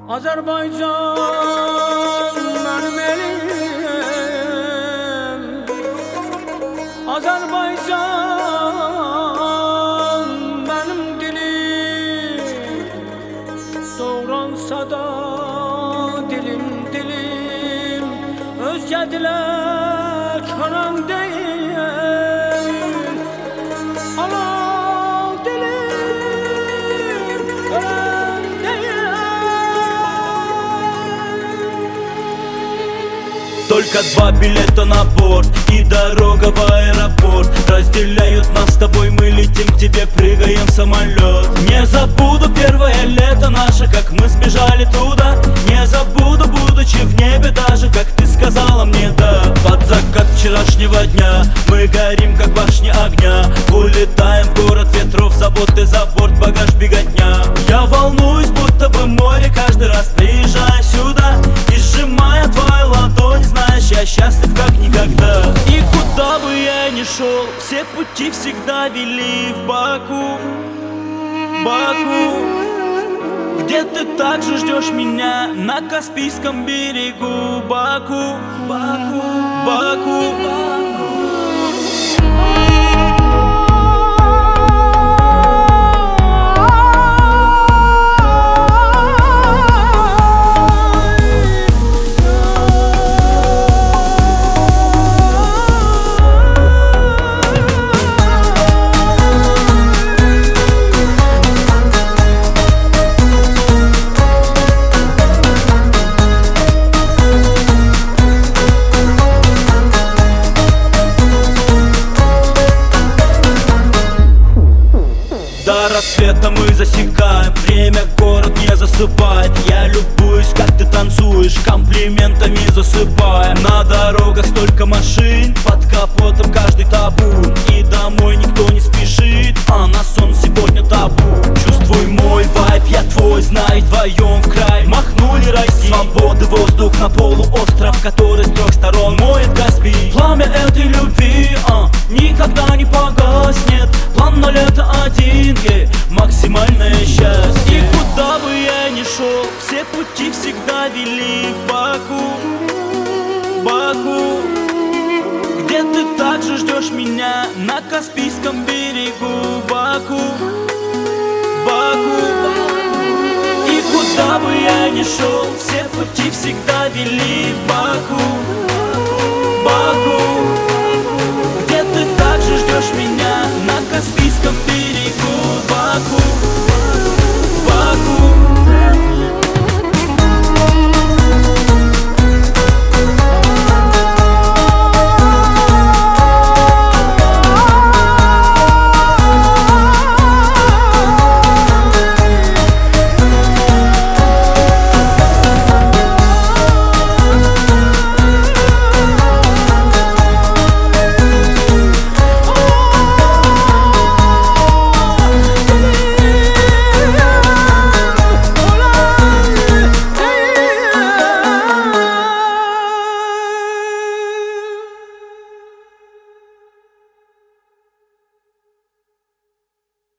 Azerbaycan benim elim, Azerbaycan benim dilim. Doğransa da dilim dilim, özge dile kören değil. Anam dilim kören değil. Только два билета на борт и дорога в аэропорт разделяют нас с тобой, мы летим к тебе, прыгаем в самолет. Не забуду первое лето наше, как мы сбежали туда. Не забуду, будучи в небе даже, как ты сказала мне да. Под закат вчерашнего дня мы горим, как башни огня. Улетаем в город ветров, заботы за борт, багаж, беготня. Я волнуюсь, будто бы море, каждый раз приезжая сюда и сжимая твою ладонь, знаешь, я счастлив как никогда. И куда бы я ни шел, все пути всегда вели в Баку, Баку, где ты также ждешь меня на Каспийском берегу. Баку, Баку, Баку, Баку. До рассвета мы засекаем время, город не засыпает. Я любуюсь, как ты танцуешь, комплиментами засыпая. На дорогах столько машин, под капотом каждый табун. И домой никто не спешит, а на сон сегодня табу. Чувствуй мой вайб, я твой, знай, вдвоем в край махнули расти. Свободы воздух на полуостров, который с трех сторон моет Каспий. Пламя этой любви, никогда не погаснет. План на лето один, максимальное счастье. И куда бы я ни шел, все пути всегда вели в Баку, Баку, где ты также ждешь меня на Каспийском берегу. Баку, Баку, и куда бы я ни шел, все пути всегда вели в Баку, Баку.